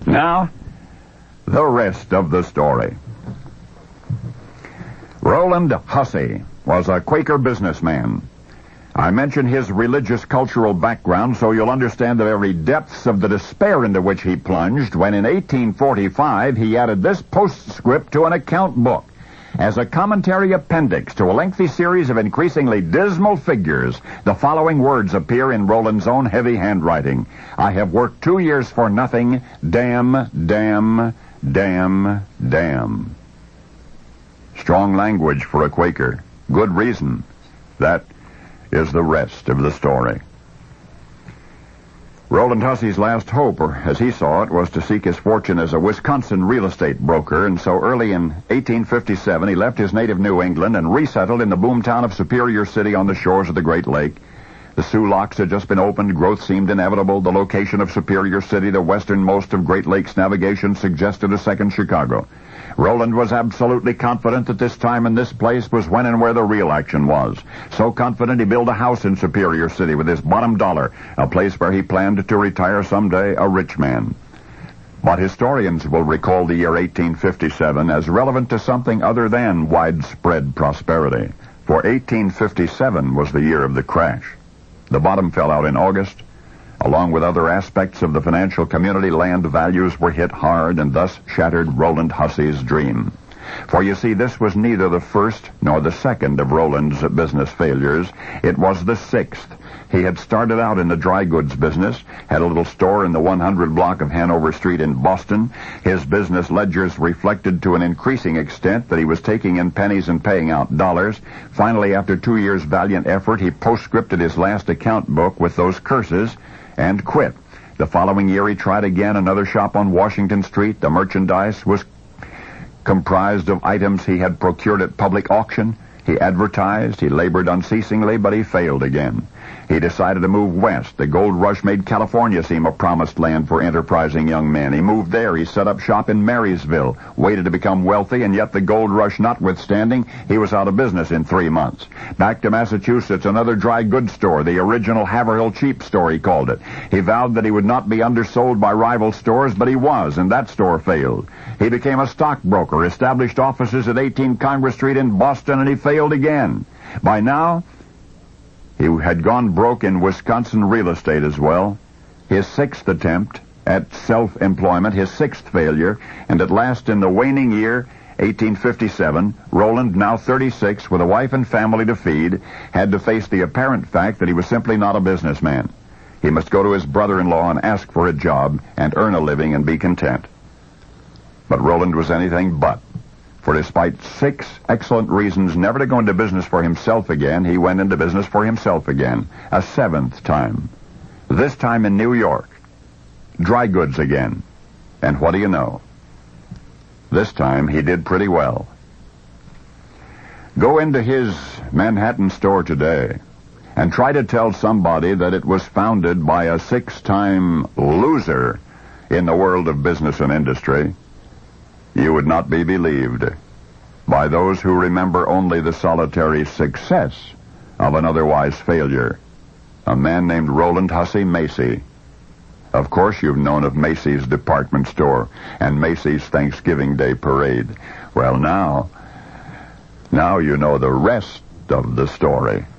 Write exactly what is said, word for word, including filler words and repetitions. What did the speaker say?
Now, the rest of the story. Roland Hussey was a Quaker businessman. I mention his religious cultural background so you'll understand the very depths of the despair into which he plunged when in eighteen forty-five he added this postscript to an account book as a commentary appendix to a lengthy series of increasingly dismal figures. The following words appear in Roland's own heavy handwriting. I have worked two years for nothing. Damn, damn, damn, damn. Strong language for a Quaker. Good reason. That is the rest of the story. Roland Hussey's last hope, or as he saw it, was to seek his fortune as a Wisconsin real estate broker, and so early in eighteen fifty-seven he left his native New England and resettled in the boomtown of Superior City on the shores of the Great Lake. The Sioux Locks had just been opened. Growth seemed inevitable. The location of Superior City, the westernmost of Great Lakes navigation, suggested a second Chicago. Roland was absolutely confident that this time and this place was when and where the real action was. So confident he built a house in Superior City with his bottom dollar, a place where he planned to retire someday a rich man. But historians will recall the year eighteen fifty-seven as relevant to something other than widespread prosperity. For eighteen fifty-seven was the year of the crash. The bottom fell out in August. Along with other aspects of the financial community, land values were hit hard and thus shattered Roland Hussey's dream. For you see, this was neither the first nor the second of Roland's business failures. It was the sixth. He had started out in the dry goods business, had a little store in the one hundred block of Hanover Street in Boston. His business ledgers reflected to an increasing extent that he was taking in pennies and paying out dollars. Finally, after two years' valiant effort, he postscripted his last account book with those curses and quit. The following year he tried again, another shop on Washington Street. The merchandise was comprised of items he had procured at public auction. He advertised, he labored unceasingly, but he failed again. He decided to move west. The gold rush made California seem a promised land for enterprising young men. He moved there. He set up shop in Marysville, waited to become wealthy, and yet the gold rush notwithstanding, he was out of business in three months. Back to Massachusetts, another dry goods store, the original Haverhill Cheap Store, he called it. He vowed that he would not be undersold by rival stores, but he was, and that store failed. He became a stockbroker, established offices at eighteen Congress Street in Boston, and he failed again. By now, he had gone broke in Wisconsin real estate as well. His sixth attempt at self-employment, his sixth failure, and at last in the waning year, eighteen fifty-seven, Roland, now thirty-six, with a wife and family to feed, had to face the apparent fact that he was simply not a businessman. He must go to his brother-in-law and ask for a job and earn a living and be content. But Roland was anything but. For despite six excellent reasons never to go into business for himself again, he went into business for himself again, a seventh time. This time in New York. Dry goods again. And what do you know? This time he did pretty well. Go into his Manhattan store today and try to tell somebody that it was founded by a six-time loser in the world of business and industry. You would not be believed by those who remember only the solitary success of an otherwise failure. A man named Roland Hussey Macy. Of course you've known of Macy's department store and Macy's Thanksgiving Day parade. Well, now, now you know the rest of the story.